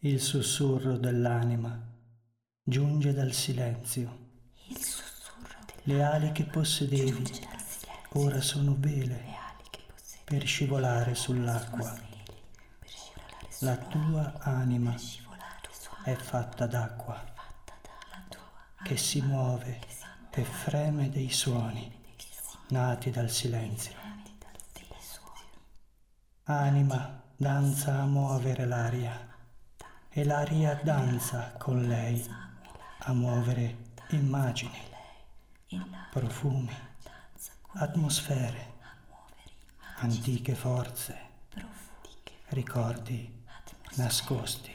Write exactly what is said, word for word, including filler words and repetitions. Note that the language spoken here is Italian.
Il sussurro dell'anima giunge dal silenzio. Il sussurro dell'anima Le ali che possedevi giunge dal silenzio. ora sono Le vele ali che possedevi per scivolare sull'acqua. per scivolare La sull'acqua. tua anima Per scivolare su è fatta d'acqua fatta dalla tua che si muove e freme dei suoni nati dal silenzio. fremi dal dei suoni. Anima danza a muovere l'aria e l'aria danza con lei a muovere immagini, E la profumi, danza con atmosfere, a muovere antiche forze, profumi, ricordi nascosti.